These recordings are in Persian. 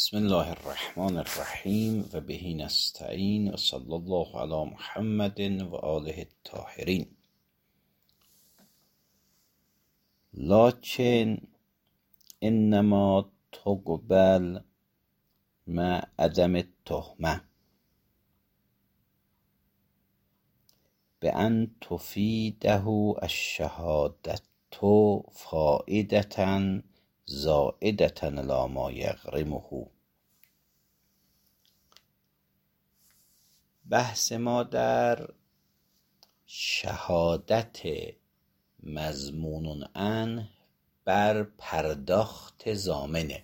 بسم الله الرحمن الرحیم و بهی نستعین و صلی الله علی محمد و آله الطاهرین. لکن انما تقبل مع عدم التهمه بأن تفیده الشهادة فائدة زائدة لا ما یغرمه. بحث ما در شهادت مضمون عنه بر پرداخت ضامنه.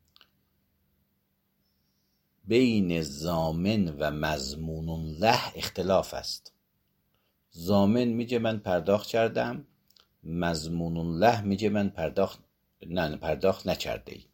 بین ضامن و مضمون له اختلاف است. ضامن میگه من پرداخت کردم، مضمون له میگه من پرداخت نکرده ای.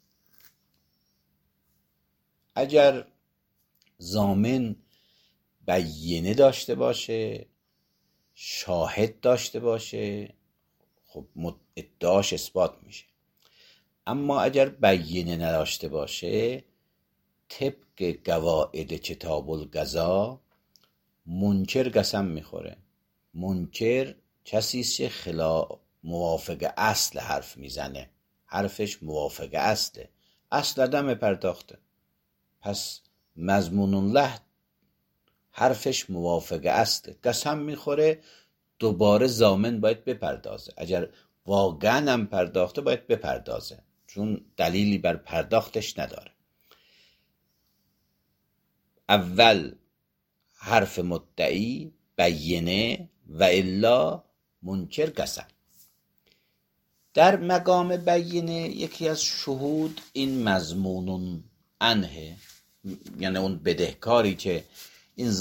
اگر ضامن بیینه داشته باشه، شاهد داشته باشه، خب ادعاش اثبات میشه. اما اگر بیینه نداشته باشه، طبق قواعد کتاب القضا منکر قسم میخوره. منکر کسی است که موافق اصل حرف میزنه، حرفش موافق اصله، اصل عدم پرداخته. پس مضمون له حرفش موافق اصله، قسم میخوره دوباره ضامن باید بپردازه. اگر واقعا هم پرداخته باید بپردازه، چون دلیلی بر پرداختش نداره. اول حرف مدعی بیینه و الا منکر قسم. در مقام بیینه یکی از شهود این مضمون عنه، یعنی اون بدهکاری که این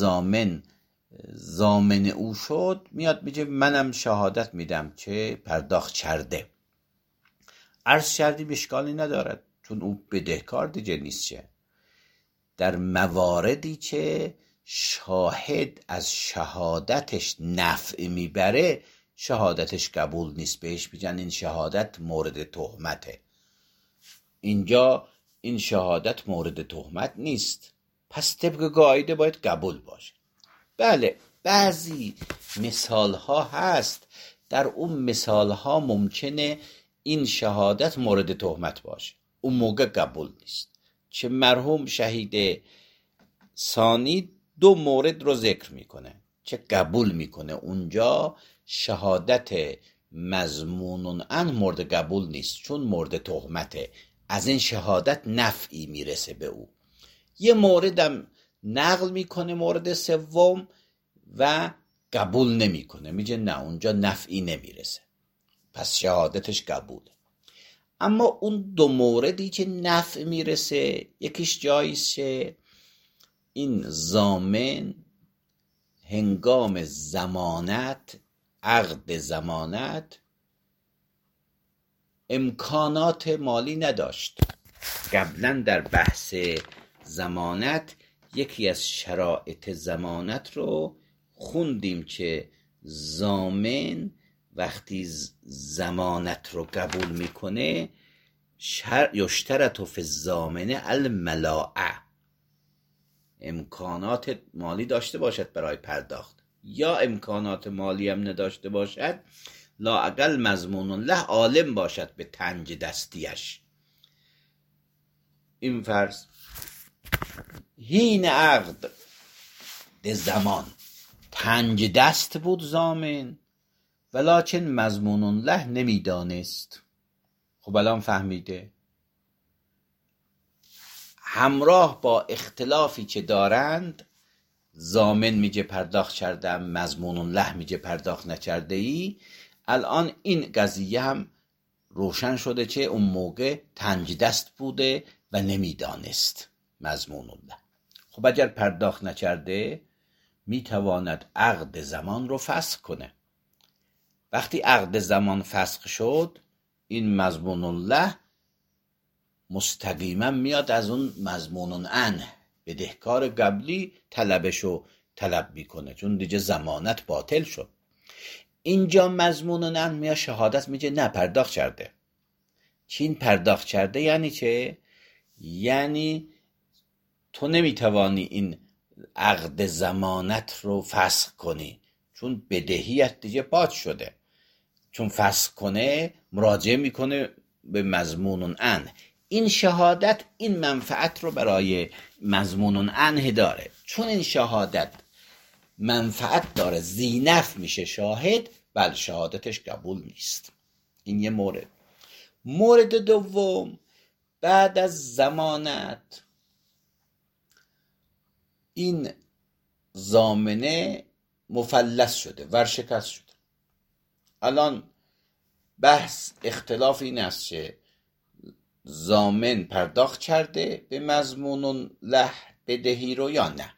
ضامن او شد، میاد میگه منم شهادت میدم که پرداخت کرده. عرض کردیم اشکالی ندارد، چون او بدهکار دیگه نیست. چه در مواردی که شاهد از شهادتش نفع میبره، شهادتش قبول نیست، بهش میگن این شهادت مورد تهمته. اینجا این شهادت مورد تهمت نیست، پس طبق قاعده باید قبول باشه. بله، بعضی مثال ها هست، در اون مثال ها ممکنه این شهادت مورد تهمت باشه، اون موقع قبول نیست. که مرحوم شهید ثانی دو مورد رو ذکر میکنه که قبول میکنه. اونجا شهادت مضمون عنه مورد قبول نیست، چون مورد تهمته، از این شهادت نفعی میرسه به او. یه موردم نقل میکنه، مورد سوم، و قبول نمیکنه، میگه نه اونجا نفعی نمیرسه، پس شهادتش قبوله. اما اون دو موردی که نفع میرسه، یکیش جایشه این ضامن هنگام ضمانت، عقد ضمانت، امکانات مالی نداشت. قبلا در بحث ضمانت یکی از شرایط ضمانت رو خوندیم که ضامن وقتی ضمانت رو قبول میکنه، یشترط فی الضامن الملاءه، امکانات مالی داشته باشد برای پرداخت، یا امکانات مالی هم نداشته باشد، لااقل مضمون له عالم باشد به تنج دستیش. این فرض هین عقد زمان تنج دست بود ضامن، ولکن مضمون له نمیدانست. خب الان فهمیده. همراه با اختلافی که دارند، ضامن میگه پرداخت کردم، مضمون له میگه پرداخت نکرده ای، الان این قضیه هم روشن شده که اون موقع تنج دست بوده و نمیدانست مضمون له. خب اگر پرداخت نکرده، میتواند عقد زمان رو فسخ کنه. وقتی عقد زمان فسخ شد، این مضمون له مستقیما میاد از اون مضمون عنه، بدهکار قبلی، طلبشو طلب میکنه، چون دیگه ضمانت باطل شد. اینجا مضمون عنه میاد شهادت میگه نه پرداخت کرده. چین پرداخت کرده یعنی چه؟ یعنی تو نمیتوانی این عقد ضمانت رو فسخ کنی، چون بدهیت دیگه پاک شده. چون فسخ کنه مراجعه میکنه به مضمون عنه. این شهادت این منفعت رو برای مضمون عنه داره. چون این شهادت منفعت داره، زینف میشه شاهد، بل شهادتش قبول نیست. این یه مورد. مورد دوم، بعد از ضمانت این ضامنه مفلس شده، ورشکست شده. الان بحث اختلاف این است که ضامن پرداخت کرده به مضمون له بدهی رو یا نه.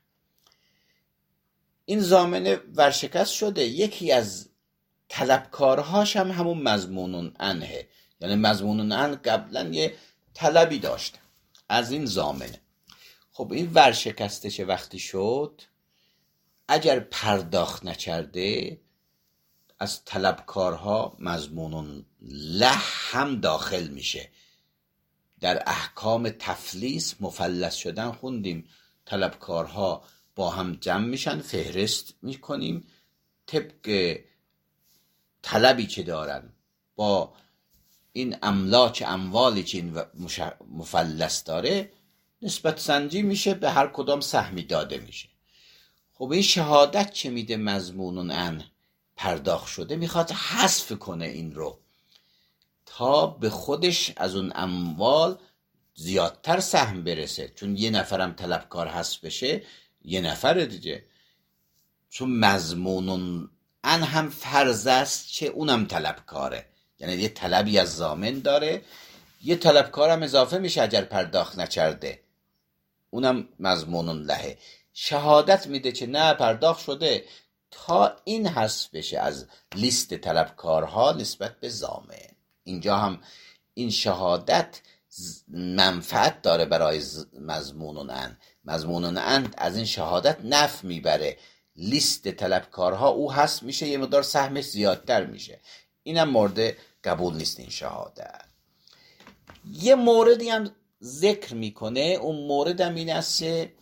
این ضامنه ورشکست شده، یکی از طلبکارهاش هم همون مضمون عنه، یعنی مضمون عنه قبلا یه طلبی داشته از این ضامنه. خب این ورشکستش وقتی شد، اگر پرداخت نکرده از طلبکارها مضمون له هم داخل میشه. در احکام تفلیس مفلس شدن خوندیم، طلبکارها با هم جمع میشن، فهرست میکنیم طبق طلبی که دارن با این املاک اموالی که این مفلس داره نسبت سنجی میشه، به هر کدام سهمی داده میشه. خب این شهادت که میده مضمون عنه پرداخت شده، میخواد حذف کنه این رو تا به خودش از اون اموال زیادتر سهم برسه. چون یه نفرم طلبکار حذف بشه، یه نفر دیگه. چون مضمون عنه هم فرض است که اونم طلبکاره، یعنی یه طلبی از ضامن داره، یه طلبکارم اضافه میشه اگر پرداخت نکرده، اونم مضمون لهه. شهادت میده که نه پرداخت شده تا این حذف بشه از لیست طلبکارها نسبت به ضامن. اینجا هم این شهادت منفعت داره برای مضمون عنه. مضمون عنه از این شهادت نفع میبره، لیست طلبکارها او حذف میشه، یه مقدار سهمش زیادتر میشه. اینم مورد قبول نیست این شهادت. یه موردی هم ذکر میکنه، اون مورد هم این است که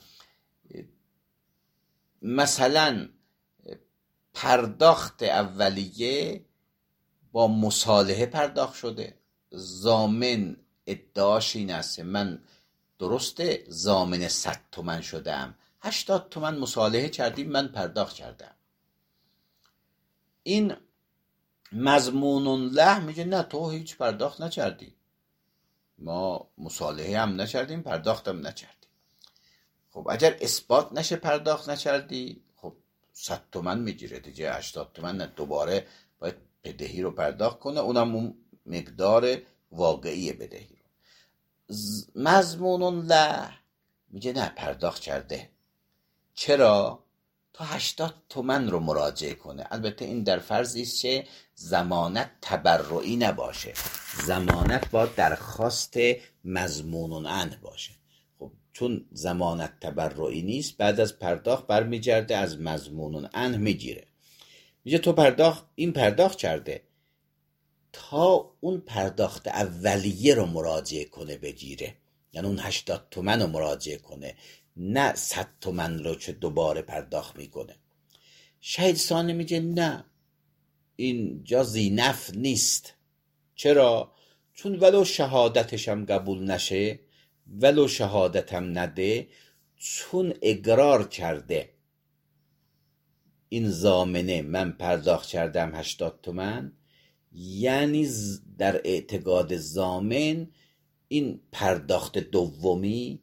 مثلا پرداخت اولیه با مصالحه پرداخت شده. ضامن ادعاش این است من درسته ضامن 100 تومن شدم، 80 تومن مصالحه کردیم، من پرداخت کردم. این مضمون له میگه نه تو هیچ پرداخت نکردی، ما مصالحه هم نکردیم، پرداخت هم نکردیم. خب اگر اثبات نشه پرداخت نکردی، خب 100 تومن میگیره دیگه، 80 تومن نه، دوباره باید بدهی رو پرداخت کنه، اونم اون مقدار واقعی بدهی رو. مضمون له میگه نه پرداخت کرده. چرا؟ تا 80 تومن رو مراجعه کنه. البته این در فرضی است که ضمانت تبرعی نباشه، ضمانت با درخواست مضمون عنه باشه. خب چون ضمانت تبرعی نیست، بعد از پرداخت برمیگرده از مضمون عنه میگیره، میگه تو پرداخت کرده، تا اون پرداخت اولیه رو مراجعه کنه بگیره، یعنی اون 80 تومن رو مراجعه کنه، نه 100 تومن رو چه دوباره پرداخت میکنه. شهید ثانی میگه نه اینجا زینف نیست. چرا؟ چون ولو شهادتش هم قبول نشه، ولو شهادت هم نده، چون اقرار کرده این ضامنه من پرداخت کردم 80 تومن، یعنی در اعتقاد ضامن این پرداخت دومی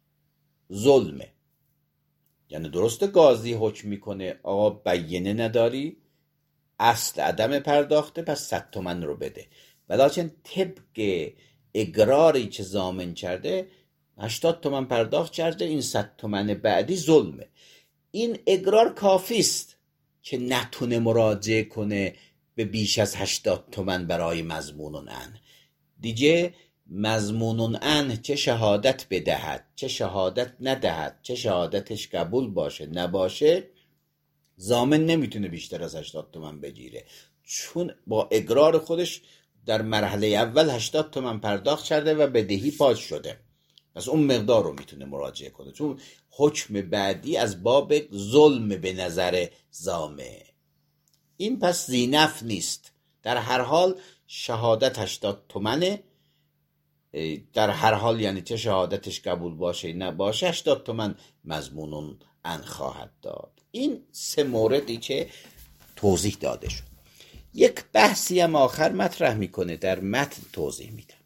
ظلمه. یعنی درسته قاضی حکم میکنه آقا بیینه نداری، اصل عدم پرداخته، پس 100 تومن رو بده، ولیکن طبق اقراری که ضامن کرده 80 تومن پرداخت کرده، این 100 تومن بعدی ظلمه. این اقرار کافی است که نتونه مراجعه کنه به بیش از 80 تومن برای مضمون عنه. دیگه مضمون عنه چه شهادت بدهد چه شهادت ندهد، چه شهادتش قبول باشه نباشه، ضامن نمیتونه بیشتر از 80 تومن بگیره، چون با اقرار خودش در مرحله اول 80 تومن پرداخت کرده و بدهی پاک شده. پس اون مقدار رو میتونه مراجعه کنه، چون حکم بعدی از باب ظلم به نظر زامن. این پس زینف نیست. در هر حال شهادت 80 تومنه. در هر حال یعنی چه شهادتش قبول باشه نباشه 80 تومن مضمون ان خواهد داد. این 3 موردی که توضیح داده شد. یک بحثی هم آخر مطرح میکنه، در متن توضیح میده.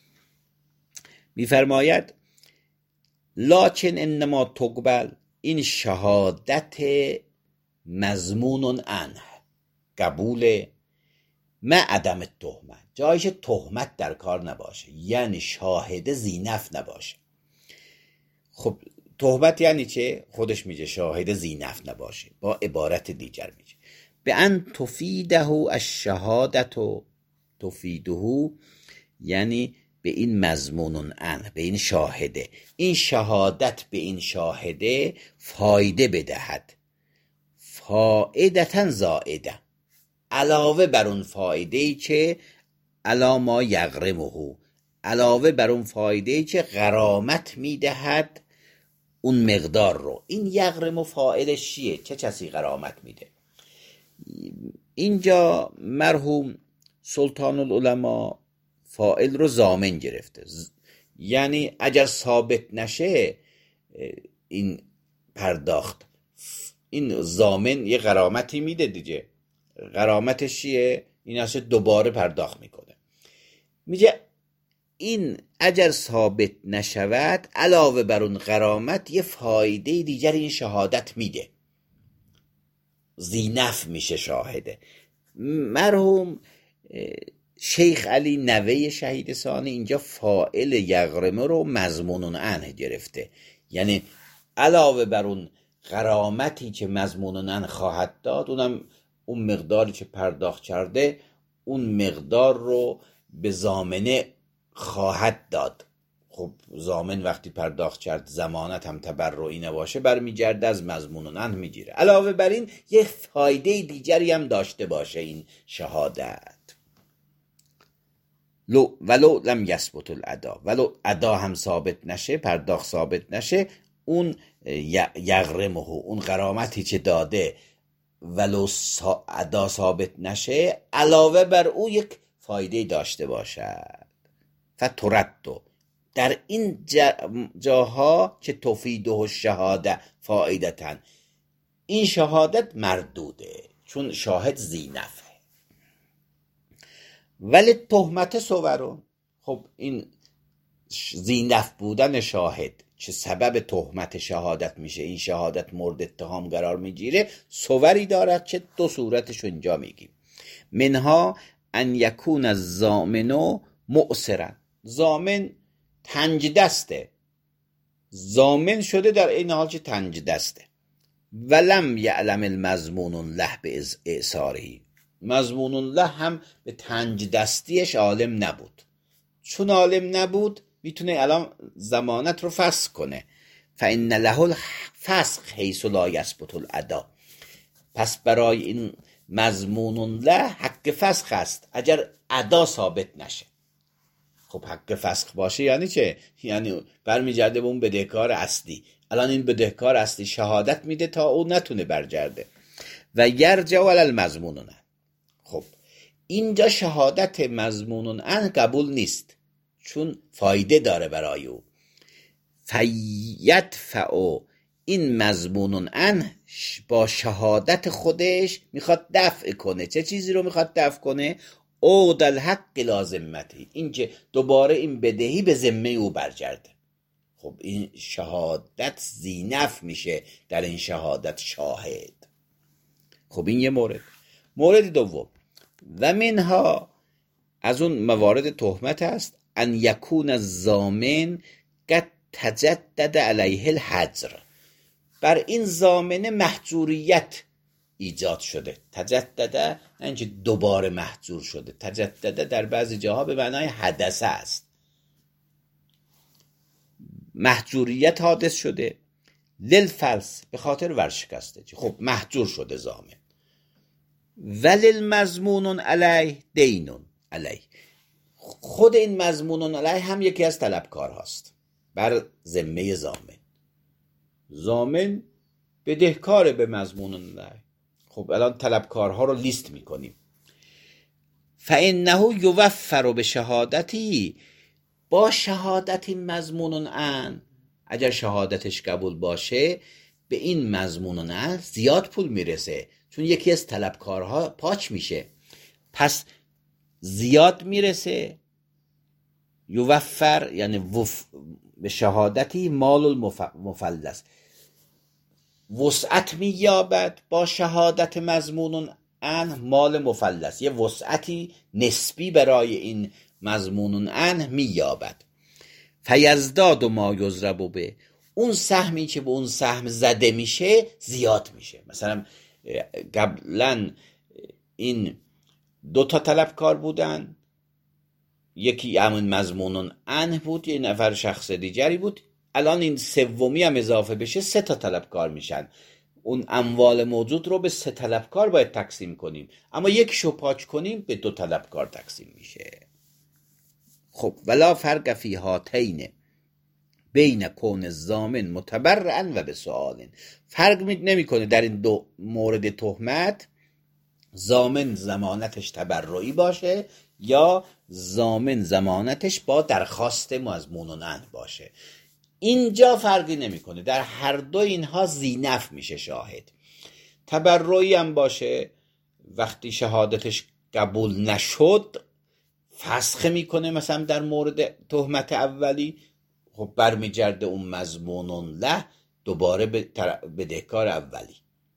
میفرماید لکن انما تقبل، این شهادت مضمون عنه قبول ما عدم تهمت، جایش تهمت در کار نباشه، یعنی شاهد زینف نباشه. خب تهمت یعنی چه؟ خودش میگه شاهد زینف نباشه، با عبارت دیگر میگه به ان تفیده الشهادت و تفیده، یعنی به این مضمون عنه، به این شاهده، این شهادت به این شاهده فایده بدهد، فائدتن زائده، علاوه بر اون فایده‌ای که علا ما یغرمه، علاوه بر اون فایده‌ای که غرامت میدهد اون مقدار رو. این یغرم و فاعلش چیه؟ چه کسی غرامت میده؟ اینجا مرحوم سلطان العلماء فاعل رو ضامن گرفته، یعنی اگر ثابت نشه این پرداخت، این ضامن یه غرامتی میده دیگه. غرامتش چیه؟ این اصلا دوباره پرداخت میکنه. میگه این اگر ثابت نشود علاوه بر اون غرامت یه فایده دیگر این شهادت میده، زینف میشه شاهده. مرحوم شیخ علی نوه شهید ثانی اینجا فاعل یغرمه رو مضمون عنه گرفته، یعنی علاوه بر اون غرامتی که مضمون عنه خواهد داد، اونم اون مقداری که پرداخت کرده اون مقدار رو به ضامنه خواهد داد. خب ضامن وقتی پرداخت کرد ضمانت هم تبرعی نباشه برمیگرده از مضمون عنه میگیره. علاوه بر این یه فایده دیگری هم داشته باشه این شهادت. ولو لم یثبت الادا، ولو ادا هم ثابت نشه، پرداخت ثابت نشه، اون یغرمه، اون غرامتی که داده ولو ادا ثابت نشه علاوه بر او یک فایده داشته باشد. فتردو، در این جاها که تفیده الشهاده فایدتن، این شهادت مردوده چون شاهد زینفه. ولی تهمت صورون، خب این زینف بودن شاهد چه سبب تهمت شهادت میشه، این شهادت مورد اتهام قرار میگیره، صوری دارد که 2 صورتش اینجا میگیم. منها ان یکون الضامن مؤسرا، ضامن تنج دسته، ضامن شده در این حال که تنج دسته. ولم یعلم المضمون له به اعصاره، مضمون له هم به تنج دستیش عالم نبود. چون عالم نبود میتونه الان ضمانت رو فسخ کنه. فإن له الفسخ حیث لا یثبت الادا، پس برای این مضمون له حق فسخ است اگر ادا ثابت نشه. خب حق فسخ باشه یعنی چه؟ یعنی برمیگرده به اون بدهکار اصلی. الان این بدهکار اصلی شهادت میده تا او نتونه برگرده. و یرجع علی المضمون عنه. خب اینجا شهادت مضمون عنه قبول نیست چون فایده داره برای او. فیدفع، این مضمون عنه با شهادت خودش میخواد دفع کنه. چه چیزی رو میخواد دفع کنه؟ عود الحق لازمتی، این که دوباره این بدهی به ذمه او برگرده. خب این شهادت زینف میشه در این شهادت شاهد. خب این یه مورد. مورد دوم، و منها، از اون موارد تهمت است، ان یکون الضامن قد تجدد علیه الحجر، بر این ضامن محجوریت ایجاد شده. تجدد نه اینکه دوباره محجور شده، تجدد در بعضی جاها به معنای حدثه است. محجوریت حادث شده، للفلس، به خاطر ورشکستگی. خب محجور شده ضامن. وللمضمون علیه دینون علیه، خود این مضمون علیه هم یکی از طلبکار هاست. بر ذمه ضامن بدهکار به مضمون نه. خب الان طلبکارها رو لیست میکنیم. فانه یوفر به شهادتی، با شهادت مضمون ان، اگر شهادتش قبول باشه به این مضمون ان زیاد پول میرسه، چون یکی از طلبکارها پاچ میشه، پس زیاد میرسه. یوفر یعنی به شهادتی مال المفلس، وسعت مییابد با شهادت مضمون ان مال مفلس، یه وسعتی نسبی برای این مضمون ان مییابد. فیزداد ما یضرب به، اون سهمی که به اون سهم زده میشه زیاد میشه. مثلا قبلا این 2 طلبکار بودن، یکی همون مضمون ان بود، یه نفر شخص دیگری بود، الان این سومی هم اضافه بشه 3 طلبکار میشن. اون اموال موجود رو به 3 طلبکار باید تقسیم کنیم، اما یکیشو پاک کنیم به 2 طلبکار تقسیم میشه. خب ولا فرق فی هاتین بین کون الضامن متبرعا و به سؤال، فرق نمیکنه در این 2 مورد تهمت ضامن ضمانتش تبرعی باشه یا ضامن ضمانتش با درخواست مضمون ان باشه. اینجا فرقی نمیکنه، در هر دو اینها ذینفع میشه شاهد. تبرعی هم باشه وقتی شهادتش قبول نشد فسخ میکنه، مثلا در مورد تهمت اولی خب برمیگرده اون مضمون له دوباره به دهکار اولی،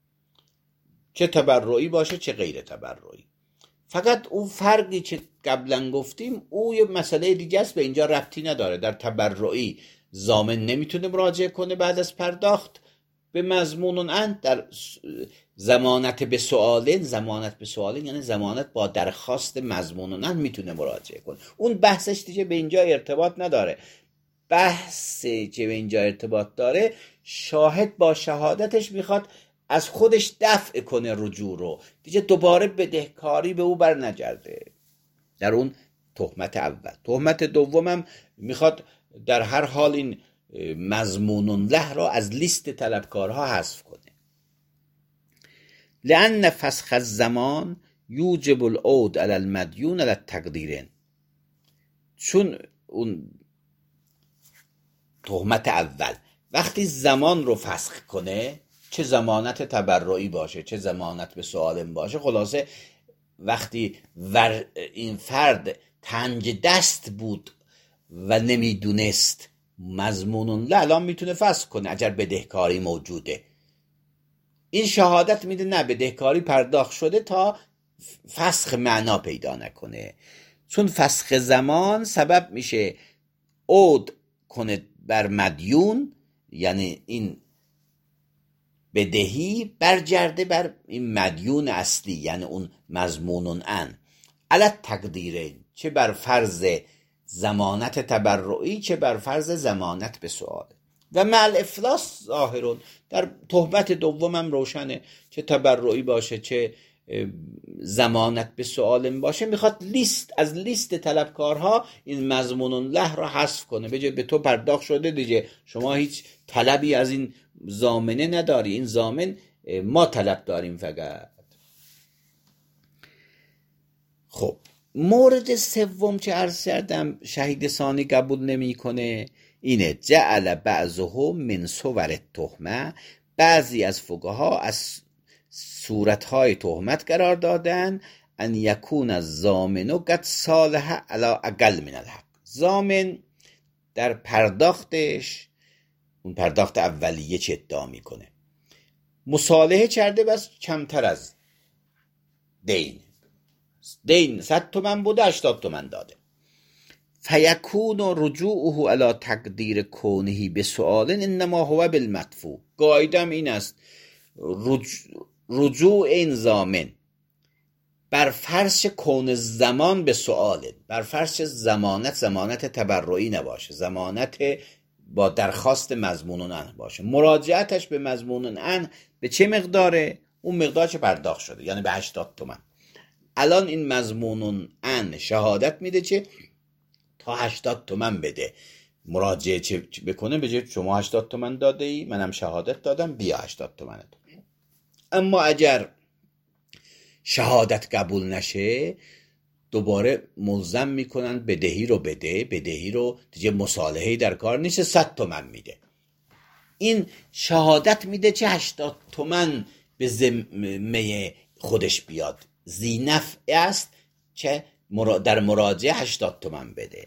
چه تبرعی باشه چه غیر تبرعی. فقط اون فرقی که قبلا گفتیم او یه مسئله دیگه است، به اینجا ربطی نداره. در تبرعی ضامن نمیتونه مراجعه کنه بعد از پرداخت به مضمون ان، در ضمانت به سؤالین یعنی ضمانت با درخواست مضمون ان میتونه مراجعه کنه. اون بحثش دیگه به اینجا ارتباط نداره. بحثی که به اینجا ارتباط داره، شاهد با شهادتش میخواد از خودش دفع کنه رجوع رو، دیگه دوباره بدهکاری به او بر نگرده. در اون تهمت اول. تهمت دومم میخواد در هر حال این مضمون له را از لیست طلبکارها حذف کنه. لأن فسخ الزمان یوجب العود علی المدیون علی التقدیر، چون اون تهمت اول وقتی زمان رو فسخ کنه، چه ضمانت تبرعی باشه چه ضمانت به سؤال باشه، خلاصه وقتی این فرد تنگ دست بود و نمیدونست مضمون له، الان میتونه فسخ کنه اگر بدهکاری موجوده. این شهادت میده نه بدهکاری پرداخت شده تا فسخ معنا پیدا نکنه، چون فسخ زمان سبب میشه عود کنه بر مدیون، یعنی این بدهی برگرده بر این مدیون اصلی، یعنی اون مضمون ان علت تقدیره، چه بر فرض ضمانت تبرعی چه بر فرض ضمانت به سؤال. و مع الافلاس ظاهرون، در تهمت دومم روشنه، چه تبرعی باشه چه ضمانت به سؤال باشه، میخواد از لیست طلبکارها این مضمون له را حذف کنه، بگه به تو پرداخت شده دیگه، شما هیچ طلبی از این ضامنه نداری، این ضامن ما طلب داریم فقط. خب مورد سوم که عرض کردم شهید ثانی قبول نمیکنه اینه، جعل بعضهم من صور التهمه، بعضی از فقها از صورتهای تهمت قرار دادن ان یکون الضامن قد صالح علی اقل من الحق، ضامن در پرداختش، اون پرداخت اولیه چه ادعا میکنه، مصالحه کرده بس کمتر از دین 100 تومن بوده 80 تومن داده، فیکون رجوعه علی تقدیر کونه به سؤال انما هو بالمدفوع. قاعدم این است رجوع این ضامن بر فرض کون زمان به سؤال، بر فرض ضمانت تبرعی نباشه، ضمانت با درخواست مضمون ان باشه، مراجعتش به مضمون ان به چه مقداره؟ اون مقدار چه پرداخت شده، یعنی به 80 تومن. الان این مضمون ان شهادت میده چه تا 80 تومن بده، مراجعه چه بکنه؟ بگه شما 80 تومن داده ای، منم شهادت دادم، بیا 80 تومن. اما اگر شهادت قبول نشه دوباره ملزم میکنن بدهی رو بده، بدهی رو دیگه مصالحه‌ای در کار نیست، 100 تومن میده. این شهادت میده چه 80 تومن به ذمه خودش بیاد، ذینفع است، چه در مراجعه 80 تومن بده.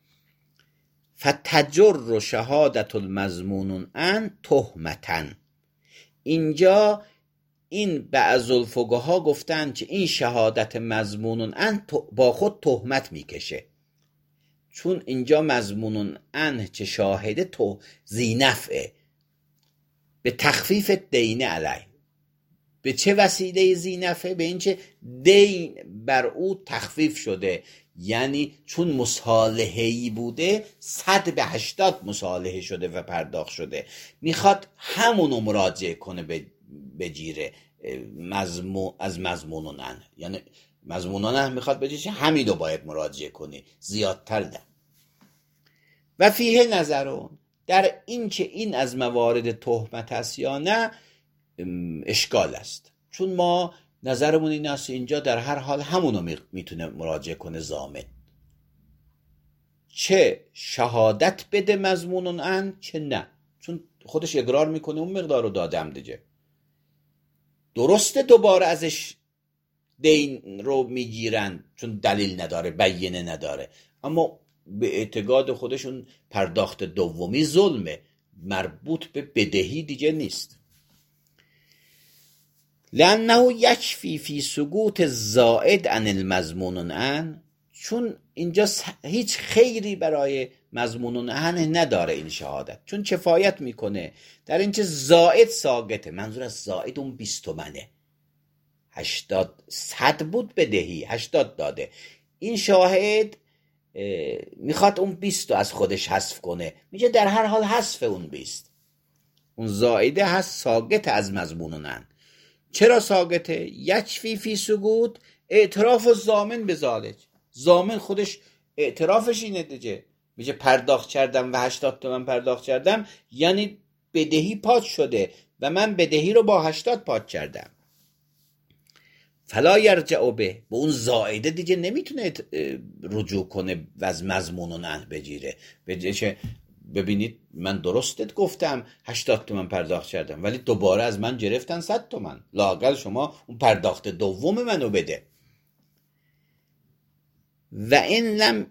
فتجر شهادت المضمون ان تهمتن. اینجا این بعض الفقها گفتن که این شهادت مضمون ان با خود تهمت میکشه، چون اینجا مضمون ان چه شاهده تو ذینفعه، به تخفیف دین علیه. به چه وسیله ذینفعه؟ به اینکه دین بر او تخفیف شده، یعنی چون مصالحه‌ای بوده 100 به 80 مصالحه شده و پرداخت شده، میخواد همونو مراجعه کنه بجیره از مضمونن، یعنی مضمونن میخواد بجیره همینو باید مراجعه کنی، زیادتر نه. و فیه نظرون، در این که این از موارد تهمت است یا نه اشکال است، چون ما نظرمون این است اینجا در هر حال همونو میتونه مراجعه کنه ضامن، چه شهادت بده مضمونن ان چه نه، چون خودش اقرار میکنه اون مقدار رو دادم دیگه. درسته دوباره ازش دین رو میگیرن چون دلیل نداره، بیینه نداره، اما به اعتقاد خودشون پرداخت دومی ظلمه، مربوط به بدهی دیگه نیست. لانه یکفی فی سقوط زائد عن المضمون ان، چون اینجا هیچ خیری برای مضمون ان نداره این شهادت، چون کفایت میکنه در اینکه زائد ساقطه. منظور از زائد اون 20 تومنه، 80 100 بود بدهی 80 داده، این شاهد میخواد اون 20 رو از خودش حذف کنه، میگه در هر حال حذف اون 20، اون زائده هست ساقط از مضمون ان. چرا ساقطه؟ یکفی فی سقوط اعتراف الضامن به ذالک، ضامن خودش اعترافش اینه دیگه، میگه پرداخت کردم و 80 تومن پرداخت کردم، یعنی بدهی پاک شده و من بدهی رو با 80 پاک کردم. فلا یرجع به اون زائده دیگه نمیتونه رجوع کنه و از مضمون ان بگیره، ببینید من درستت گفتم 80 تومن پرداخت کردم ولی دوباره از من گرفتن 100 تومن، لااقل شما اون پرداخت دوم منو بده. و این لم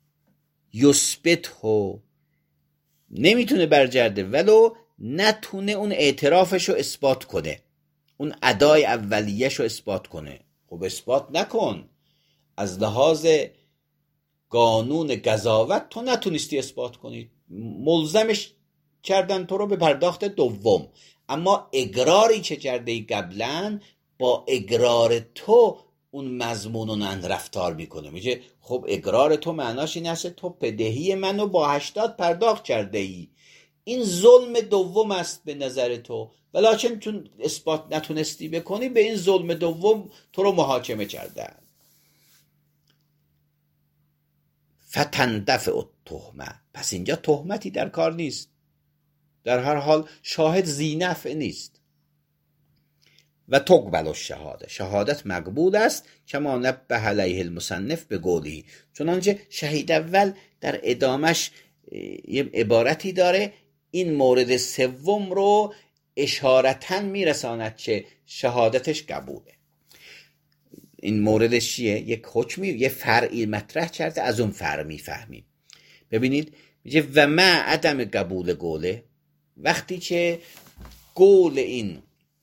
یثبته، نمیتونه برگرده ولو نتونه اون اعترافشو اثبات کنه، اون ادای اولیهشو اثبات کنه. خب اثبات نکن، از لحاظ قانون قضاوت تو نتونستی اثبات کنی، ملزمش کردن تو رو به پرداخت دوم، اما اقراری که کرده ای قبلا با اقرار تو اون مضمونن رفتار میکنه، میگه خب اقرار تو معناش این است تو بدهی منو با 80 پرداخت کرده ای، این ظلم دوم است به نظر تو، ولیکن چون اثبات نتونستی بکنی به این ظلم دوم تو رو محاکمه کردن. فتندفع التهمه، پس اینجا تهمتی در کار نیست، در هر حال شاهد ذینفع نیست. و تقبل الشهاده، شهادت مقبول است، کما نبه علیه المصنف به قولی، چنانچه شهید اول در ادامش یه عبارتی داره این مورد سوم رو اشارتاً میرساند که شهادتش قبوله. این موردش چیه؟ یک حکمی، یه فرعی مطرح کرده، از اون فرع میفهمیم. ببینید میگه و ما عدم قبول قوله، وقتی که قول این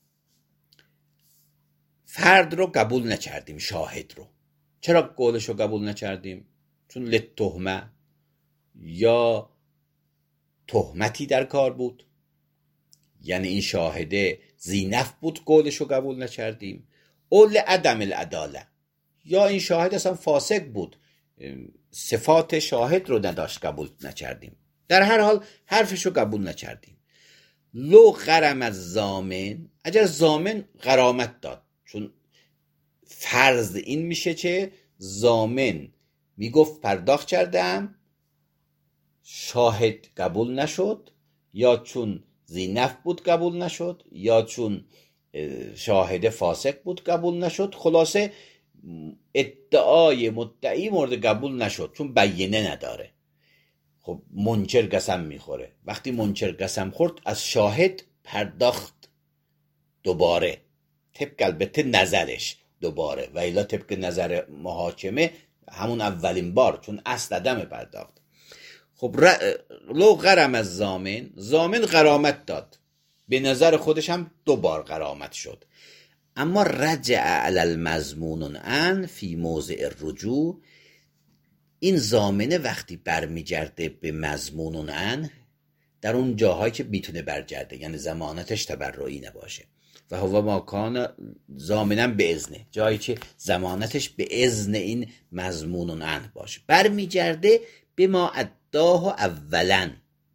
فرد رو قبول نکردیم، شاهد رو، چرا قولش رو قبول نکردیم؟ چون لتهمه یا تهمتی در کار بود، یعنی این شاهده ذینفع بود قولش رو قبول نکردیم، او لعدم العداله، یا این شاهد اصلا فاسق بود صفات شاهد رو نداشت قبول نکردیم، در هر حال حرفش رو قبول نکردیم. لو غرم از ضامن، اگر ضامن غرامت داد، چون فرض این میشه که ضامن میگفت پرداخت کردم شاهد قبول نشد، یا چون زینف بود قبول نشد، یا چون شاهد فاسق بود قبول نشد. خلاصه ادعای مدعی مورد قبول نشد چون بیینه نداره. خب منکر قسم میخوره، وقتی منکر قسم خورد از شاهد پرداخت دوباره، طبق البته نظرش دوباره، و الا طبق نظر محاکمه همون اولین بار، چون اصل عدم پرداخت. خب لو غرم از زامن غرامت داد، به نظر خودش هم دوبار غرامت شد. اما رجع علی المضمون ان فی موضع الرجوع، این ضامنه وقتی برمیگرده به مضمون ان در اون جاهایی که میتونه برگرده، یعنی ضمانتش تبرعی نباشه، و هو ما کان ضامنا به اذنه، جایی که ضمانتش به اذن این مضمون ان باشه، برمیگرده به ما اداه اولا،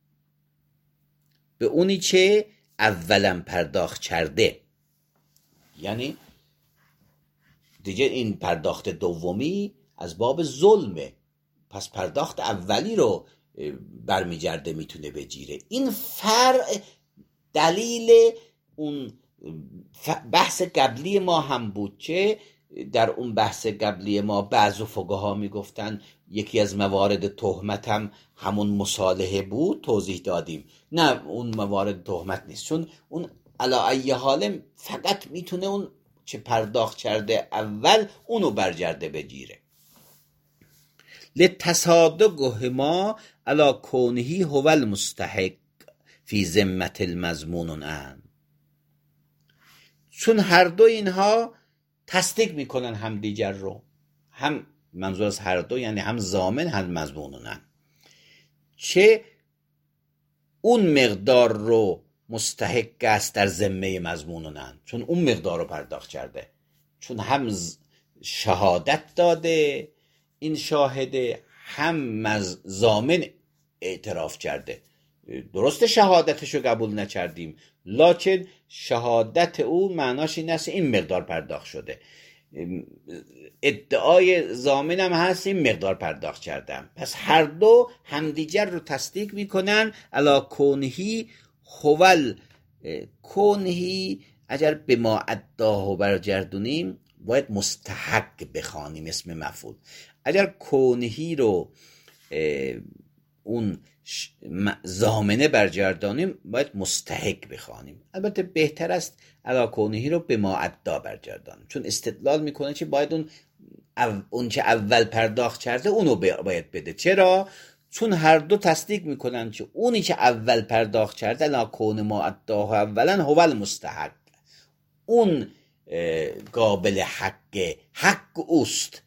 به اونی که اولا پرداخت کرده. یعنی دیگه این پرداخت دومی از باب ظلمه، پس پرداخت اولی رو برمیگرده میتونه بگیره. این فرع دلیل اون بحث قبلی ما هم بود که در اون بحث قبلی ما بعضی فقها میگفتن یکی از موارد تهمت هم همون مصالحه بود، توضیح دادیم نه اون موارد تهمت نیست، چون اون علی ای حال فقط میتونه اون چه پرداخت کرده اول اونو برگرده بگیره. لتصادقهما علی کونه هو المستحق فی ذمة المضمون ان، چون هر دو اینها تصدیق میکنن هم دیگر رو، هم منظور از هر دو یعنی هم ضامن هم مضمونن، چه اون مقدار رو مستحق است در ذمه مضمونن، چون اون مقدار رو پرداخت کرده، چون هم شهادت داده این شاهده، هم ضامن اعتراف کرده. درسته شهادتش رو قبول نکردیم، لکن شهادت او معناش این است این مقدار پرداخت شده، ادعای ضامن هم هست این مقدار پرداخت کردم، پس هر دو همدیگر رو تصدیق میکنن. علی کونهی هول کونهی، اگر به ما اداه برگردونیم باید مستحق بخوانیم اسم مفعول، اگر کونهی رو اون ضامنه برگردانیم باید مستحق بخوانیم. البته بهتر است علی کونهی رو به ما ادا برگردانیم، چون استدلال میکنه که باید اون که اول پرداخت کرده اونو باید بده. چرا؟ چون هر دو تصدیق میکنن که اونی که اول پرداخت کرده علی کون ما اداه اولا هو المستحق، اون قابل حق اوست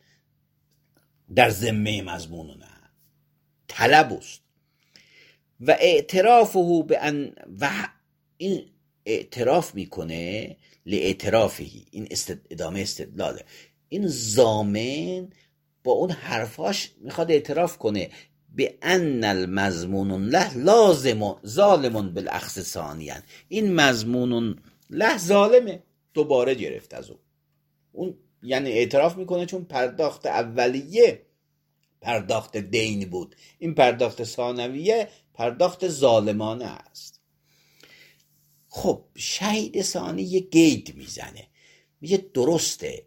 در ذمه مضمون نه، طلب اوست. و اعترافه به ان، و این اعتراف میکنه لاعترافهی، این ادامه استدلاله، این ضامن با اون حرفاش میخواد اعتراف کنه به ان المضمون له لازم ظالم بالاخذ ثانیا، این مضمون له ظالمه، دوباره گرفت از اون، یعنی اعتراف میکنه چون پرداخت اولیه پرداخت دین بود، این پرداخت ثانویه پرداخت ظالمانه است. خب شهید ثانی یه قید میزنه، میگه درسته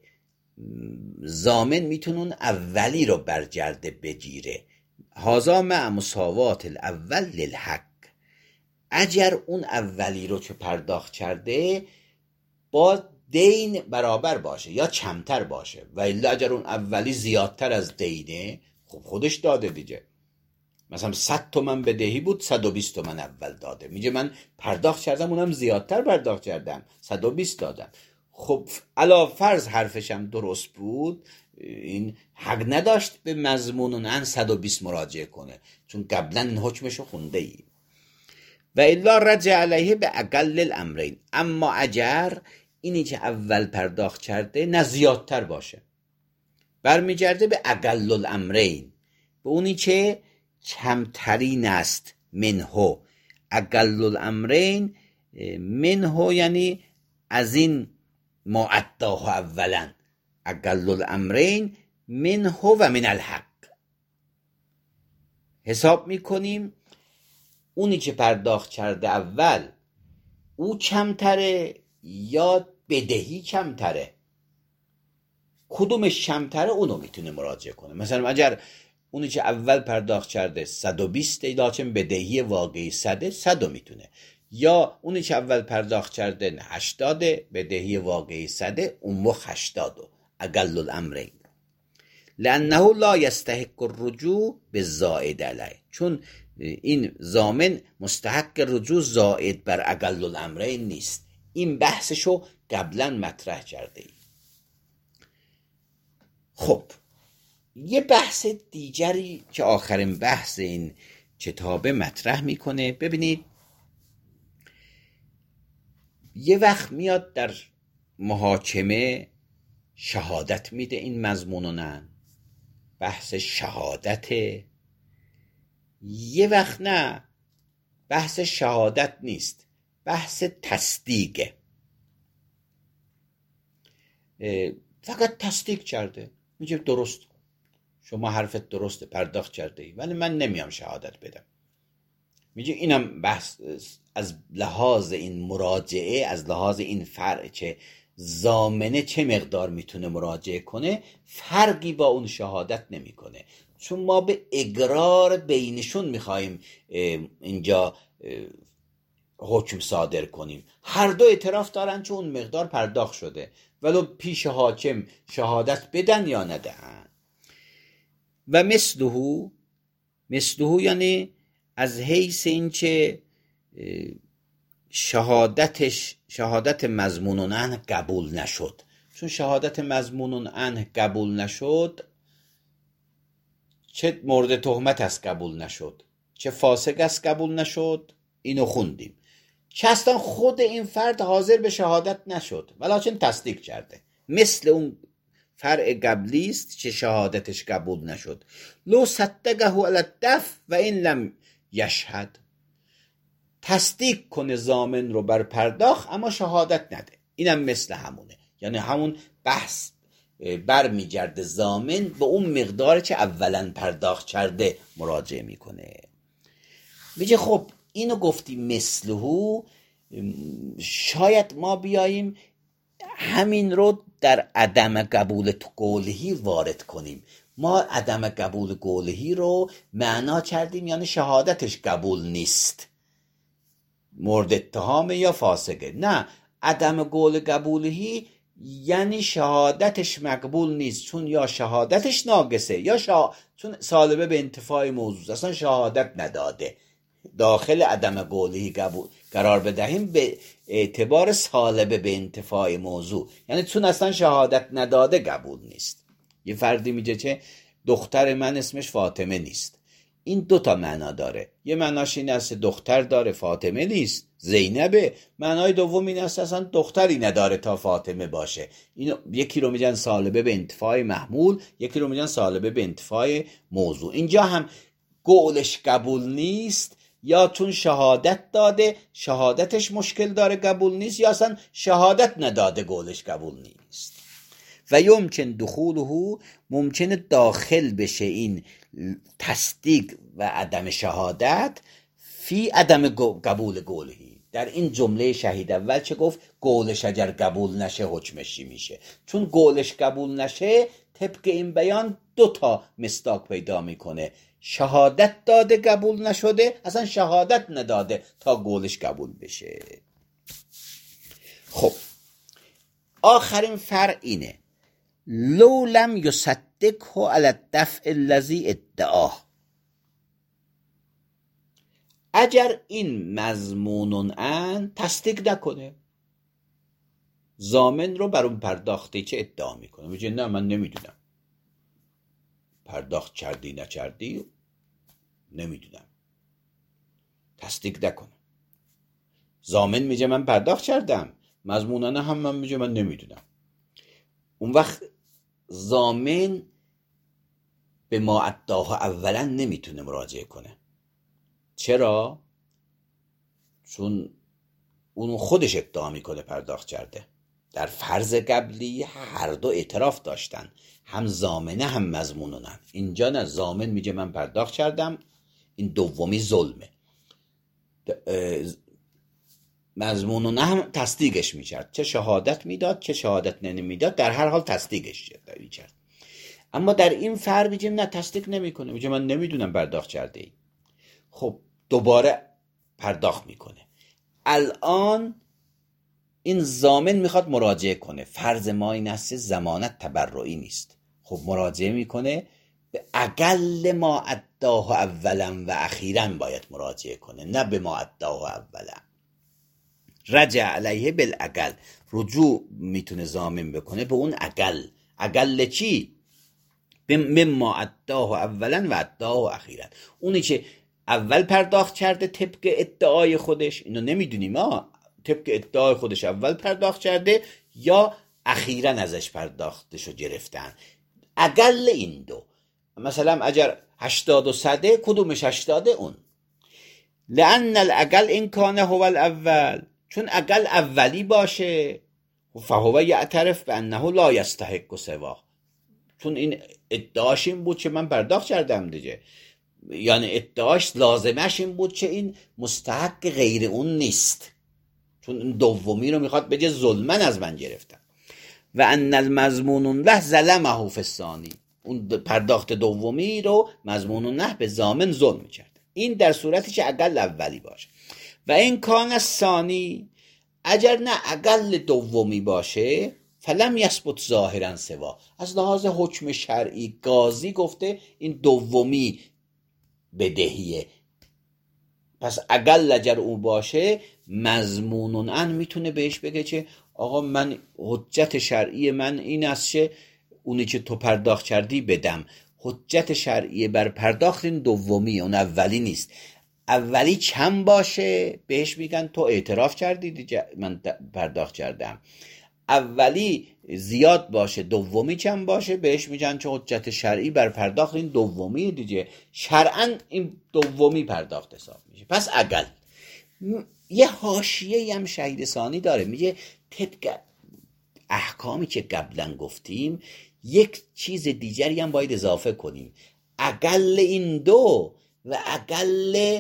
ضامن میتونه اون اولی رو برگرده بگیره، هذا مع مساوات الاول للحق، اگر اون اولی رو که پرداخت کرده با دین برابر باشه یا کمتر باشه، و الا اگر اون اولی زیادتر از دینه خب خودش داده دیگه، مثلا 100 تومن بدهی بود 120 تومن اول داده، میگه من پرداخت کردم اونم زیادتر پرداخت کردم 120 دادم. خب علا فرض حرفشم درست بود، این حق نداشت به مضمون ان 120 مراجعه کنه، چون قبلا این حکمشو خونده ای. و الا رجع علیه به اقل الامرین، اما اگر اینی که اول پرداخت کرده نه زیادتر باشه، برمیگرده به اقل الامرین، به اونی که کمترین است. منهو اقل الامرین، منهو یعنی از این ما اداه اولا، اقل الامرین منهو و من الحق، حساب میکنیم اونی که پرداخت کرده اول او کمتره یا بدهی کمتره، کدومش کمتره اونو میتونه مراجعه کنه. مثلا اگر اونی که اول پرداخت کرده 120 لاکن بدهی واقعی 100 میتونه، یا اونی که اول پرداخت کرده 80 بدهی واقعی 100 اون وقت 80 اقل الامرین، لانه لا یستحق الرجوع بالزائد علیه، چون این ضامن مستحق رجوع زائد بر اقل الامرین نیست. این بحثشو قبلا مطرح کرده ای. خب یه بحث دیگری که آخرین بحث این کتاب مطرح میکنه، ببینید یه وقت میاد در محاکمه شهادت میده این مضمونن، بحث شهادته، یه وقت نه بحث شهادت نیست، بحث تصدیقه، فقط تصدیق کرده، میگه درست شما حرفت درسته پرداخت کرده ای ولی من نمیام شهادت بدم. میگه اینم بحث از لحاظ این مراجعه، از لحاظ این فرع که ضامنه چه مقدار میتونه مراجعه کنه فرقی با اون شهادت نمیکنه، چون ما به اقرار بینشون میخوایم اینجا حکم صادر کنیم. هر دو اعتراف دارن چون اون مقدار پرداخت شده، ولو پیش حاکم شهادت بدن یا ندهن. و مثله یعنی از حیث این که شهادت مضمون عنه قبول نشد، چون شهادت مضمون عنه قبول نشد، چه مورد تهمت است قبول نشد، چه فاسق است قبول نشد، اینو خوندیم. چه اصلا خود این فرد حاضر به شهادت نشد ولکن تصدیق کرده، مثل اون فرع قبلی است که شهادتش قبول نشد. لو صدقه علی الدفع و این لم یشهد، تصدیق کنه ضامن رو بر پرداخت اما شهادت نده، اینم مثل همونه، یعنی همون بحث برمیگرده ضامن به اون مقداری که اولا پرداخت کرده مراجعه میکنه. میگه خب اینو گفتی مثله، شاید ما بیاییم همین رو در عدم قبول قولهی وارد کنیم. ما عدم قبول قولهی رو معنا کردیم یعنی شهادتش قبول نیست، مورد اتهام یا فاسقه. نه، عدم قول قبولهی یعنی شهادتش مقبول نیست، چون یا شهادتش ناقصه یا چون سالبه به انتفاع موضوع اصلا شهادت نداده. داخل عدم قولهی قرار بدهیم به اعتبار سالبه به انتفاع موضوع، یعنی چون اصلا شهادت نداده قبول نیست. یه فردی میگه که دختر من اسمش فاطمه نیست، این دو تا معنا داره. یه معناش این است دختر داره فاطمه نیست، زینبه. معنای دوم این است اصلا دختری نداره تا فاطمه باشه. اینو یکی رو میگن سالبه به انتفاع محمول، یکی رو میگن سالبه به انتفاع موضوع. اینجا هم قولش قبول نیست، یا چون شهادت داده شهادتش مشکل داره قبول نیست، یا اصلا شهادت نداده قولش قبول نیست. و یمکن دخوله، ممکنه داخل بشه این تصدیق و عدم شهادت فی عدم قبول قولهی، در این جمله شهید اول چه گفت؟ قولش اگر قبول نشه حکمش چی میشه؟ چون قولش قبول نشه طبق این بیان دو تا مصداق پیدا میکنه، شهادت داده قبول نشده، اصلا شهادت نداده تا قولش قبول بشه. خب آخرین فرع اینه، لو لم یصدقه علی الدفع الذی ادعاه، اگر این مضمون ان تصدیق نکنه، ضامن رو بر اون پرداخته چه ادعا میکنه، میگه نه من نمیدونم، پرداخت کردی نکردی نمیدونم، تصدیق نکنه. ضامن میگه من پرداخت کردم، مضمونانه هم من میگه من نمیدونم. اون وقت ضامن به ما ادعاها اولا نمیتونه مراجعه کنه. چرا؟ چون اون خودش ادعا میکنه پرداخت کرده. در فرض قبلی هر دو اعتراف داشتن، هم ضامنه هم مضمونن. اینجا نه، ضامن میگه من پرداخت کردم، این دومی ظلمه. مضمون نه هم تصدیقش میکرد، چه شهادت میداد چه شهادت نمیداد، در هر حال تصدیقش میکرد. اما در این فرق میگه نه تصدیق نمیکنه، میگه من نمیدونم پرداخت کرده ای. خب دوباره پرداخت میکنه. الان این ضامن میخواد مراجعه کنه، فرض ما این است ضمانت تبرعی نیست. خب مراجعه میکنه، به اقل ما اداه اولا و اخیرا باید مراجعه کنه، نه به ما اداه اولا. رجع علیه بالاقل، رجوع میتونه ضامن بکنه به اون اقل. اقل چی؟ به ما اداه اولا و اداه اخیرا. اونی که اول پرداخت کرده طبق ادعای خودش، اینو نمیدونیم ما طبق ادعای خودش اول پرداخت کرده یا اخیرا ازش پرداختشو گرفتن. اقل این دو، مثلا اگر 80 و 100 کدومش 80 اون. لان الاقل این کان هو الاول، چون اقل اولی باشه فهو یعترف بانه لا یستحق سواه، چون این ادعاش این بود که من پرداخت کردم دیگه، یعنی ادعاش لازمش این بود که این مستحق غیر اون نیست، چون این دومی رو میخواد بگه ظلمن از من گرفتن. و ان المضمون له ظلمه فی الثانی، اون پرداخت دومی رو مضمون له به ضامن ظلم میکرد. این در صورتی که اقل اولی باشه. و این کان الثانی، اگر نه اقل دومی باشه، فلم یثبت ظاهرا سوا، از لحاظ حکم شرعی قاضی گفته این دومی بدهیه، پس اقل اگر اون باشه مضمونن ان میتونه بهش بگه که آقا من حجت شرعی من این است که اونی که تو پرداخت کردی بدم. حجت شرعی بر پرداخت این دومی، اون اولی نیست. اولی کم باشه بهش میگن تو اعتراف کردی دیگه من پرداخت کردم. اولی زیاد باشه دومی کم باشه بهش میگن چه حجت شرعی بر پرداخت این دومی دیگه، شرعاً این دومی پرداخت حساب میشه. پس اقل. یه حاشیه هم شهید ثانی داره، میگه طبق احکامی که قبلا گفتیم یک چیز دیگری هم باید اضافه کنیم، اقل این دو و اقل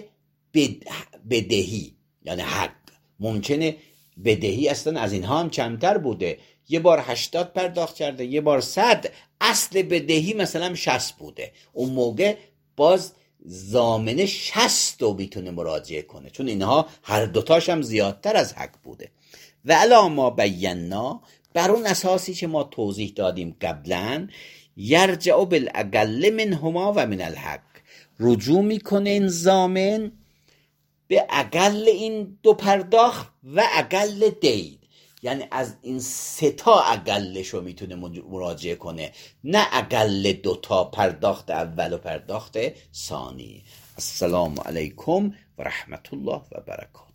بدهی یعنی حق. ممکنه بدهی اصلا از اینها هم کمتر بوده، یه بار 80 پرداخت کرده یه بار 100، اصل بدهی مثلا 60 بوده، اون موقع باز ضامن 60 رو میتونه مراجعه کنه، چون اینها هر دوتاش هم زیادتر از حق بوده. و علا ما بینا، بر اون اساسی که ما توضیح دادیم قبلا، یرجع بالاقل منهما و من الحق، رجوع میکنه این ضامن به اقل این دو پرداخت و اقل دین، یعنی از این سه تا اقلش رو میتونه مراجعه کنه، نه اقل دو تا پرداخت اول و پرداخت ثانی. السلام علیکم و رحمت الله و برکاته.